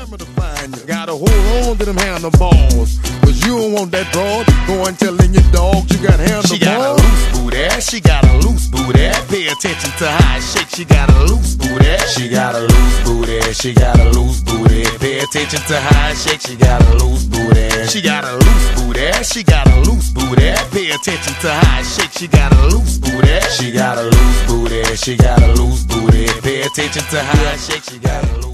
Remember to find you. Gotta hold on to them handlebars. Cause you don't want that broad. Going telling your dog you got handlebars. She got a loose booty. She got a loose booty. Pay attention to how I shake. She got a loose booty. She got a loose booty. She got a loose booty. Pay attention to how I shake. She got a loose booty. She got a loose booty. She got a loose booty. Pay attention to how I shake. She got a loose booty. She got a loose booty. She got a loose booty. Pay attention to how I shake. She got a loose booty.